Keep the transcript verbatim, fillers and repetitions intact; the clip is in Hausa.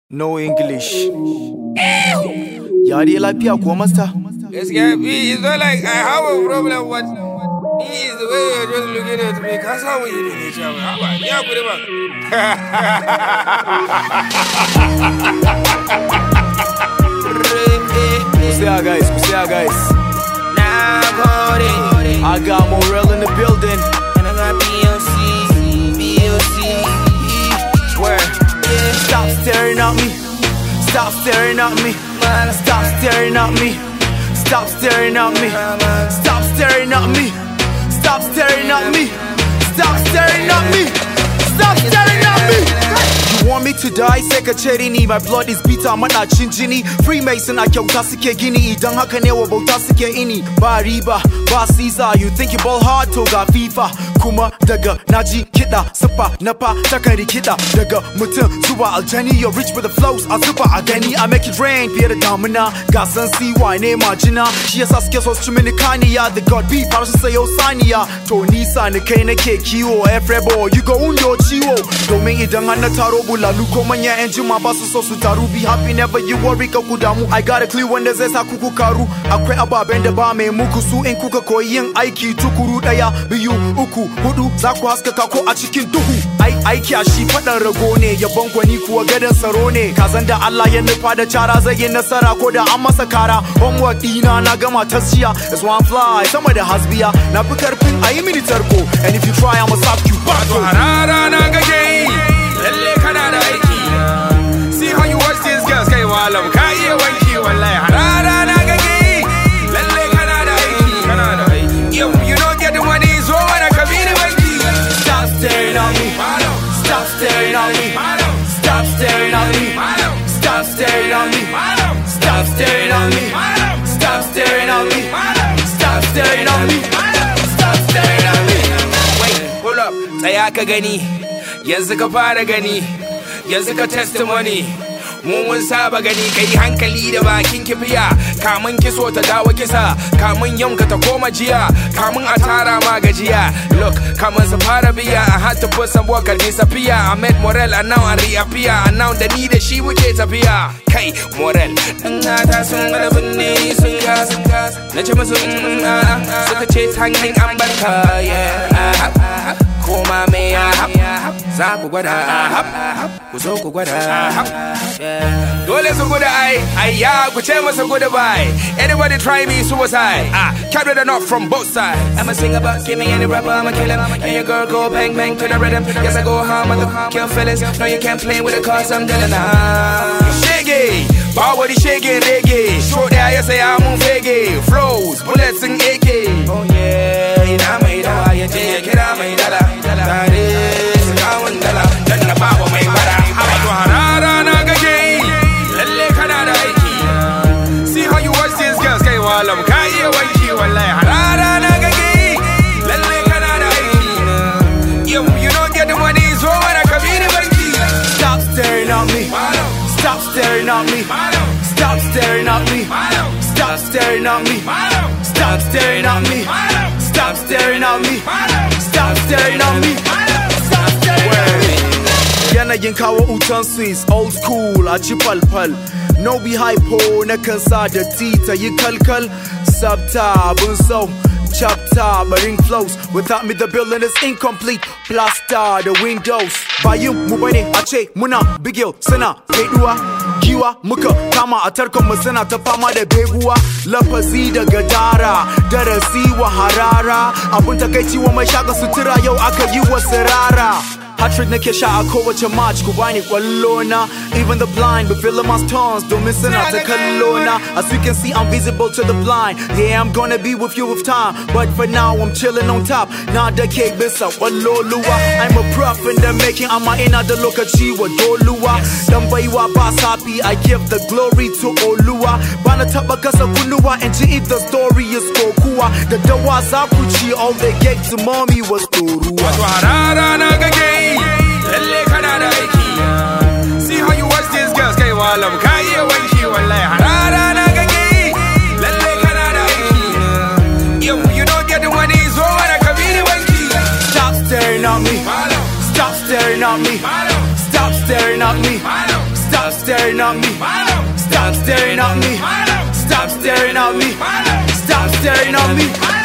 No English. Yari lafiya ko master? Gaskiya bi is not like I have a problem what he is the way you're just looking at me. Cause how we do each other. How about yeah, put him on. Kusea guys, Kusea guys. Nah, I got Morel in the building. And I got B O C, B O C. Where? Yeah. Stop staring at me. Stop staring at me. Stop staring at me. Stop staring at me. Stop staring at me. Stop staring at me. Stop staring at me. Stop staring at me. You want me to die? Sai ka cire ni. My blood is bitter, madacin jini. Freemason a kyauta suke gini. Idan haka ne wa bauta suke ini. Ba riba, ba Caesar. You think you ball hard to ga FIFA. Kuma daga naji kiɗa siffa na fa takan rikida. Daga mutum zuwa aljani. You're rich with the flows a zuba a gani. I make it rain fiye da damuna. Gasan C Y ne majina. Shi yasa suke so su ci mini kaniya. The God beef har su sayo saniya. To nisa ni kai nake kiwo. Efrebo you go undo ciwo. Domin idan har na taro bulalu ko manya yan jima ba su so su taru. Be happy never you worry ka ku damu. I got a clue wanda zai sa kuku karu. Akwai ababen da ba mai muku su in kuka koyi yin aiki tukuru daya biyu uku hudu za ku haskaka ko a cikin duhu. Ai aiki a shi faɗan rago ne yabon gwani kuwa gadon tsaro ne. Kazan da Allah ya nufa da cara zai yi nasara ko da an masa kara. Homework ɗina na gama tashiya. That's why I'm fly sama da hasbiya. Na fi karfin a yi mini tarko. And if you try I'ma slap you back. Wato harara na kake yi lalle kana da aiki. See how you watch these girls kai walam ka iya wanki wallahi harara na kake yi lalle kana da aiki kana da aiki. Yo you don't get the money so wanna come in wanki. Stop staring at me. Stop staring at me. Stop staring at me. Stop staring at me. Stop staring at me. Stop staring at me. Stop staring at me. Stop staring at me. Wait, hold up. Tsaya ka gani. Yanzu ka fara gani. Yanzu ka testimony. Mun mun saba gani kai hankali da bakin kifiya. Kamun kiso ta dawo kisa. Kamun yanka ta koma jiya. Kamun a tara ma gajiya. Look, kamun su fara biya. I had to put some work and disappear. I met Morel and now I reappear. And now da ni da shi muke tafiya. Kai Morel. Dan ta sun gada binne sun gas. Na ce musu a'a suka ce hanyar an barka. Yeah. Koma me ya za ku gwada ku zo ku gwada. Dole su guda ai, ai ya ku ce masa goodbye. Anybody try me suicide? Ah, carry the knot from both sides. I'ma sing about give me any rapper, I'ma kill him. And your girl go bang bang to the rhythm. Yes I go hard, mother kill feelings. No you can't play with it cause I'm dealing now. Shaggy, power the shaggy reggae. Short there you say I'm on faggy. Flows, bullets and A K. Oh yeah, ina mai dawa ya je kira mai dala. Tare su kawun dala dan na bawa mai bara. Wato harara na kake yi lalle kana da aiki. See how you watch these girls kai walam ka iya wanki wallahi harara na kake yi lalle kana da aiki. Yo you don't get the money so wanna come in banki. Stop staring at me. Stop staring at me. Stop staring at me. Stop staring at me. Stop staring at me. Stop staring at me. Stop staring at me. Stop staring at me. Yanayin kawo utan Swiss, old school a ci falfal. No be hypo na kan sa da ta yi kalkal. Sabta abun so. Chapter, baring flows. Without me the building is incomplete. Plaster the windows. Bayin mu bane a ce muna bigil suna feduwa. Giwa muka kama a tarkon mu suna ta fama da beguwa. Lafazi da gadara, darasi wa harara. Abun takaici wa mai shaka sutura yau aka yi wa sirara. Hat-trick nake sha a kowace match ku bani kwallo na. Even the blind but feeling my stones domin suna ta kallo na. As you can see I'm visible to the blind. Yeah I'm gonna be with you with time. But for now I'm chilling on top. Na da ke bisa walloluwa. I'm a prof in the making. Amma ina da lokaci wa doluwa. Dan baiwa ba safi I give the glory to Oluwa. Bana taba kasa kunnuwa and to eat the story is kokuwa. Da dawa za ku ci all they gave to mommy was toruwa. Wato harara na kake lalle kana da aiki. See how you watch these girls kai walam ka iya wanki wallahi harara na kake lalle kana da aiki. Yo you don't get the money so wanna come in wanki. Stop staring at me. Stop staring at me. Stop staring at me. Stop staring at me. Stop staring at me. Stop staring at me. Stop staring at me.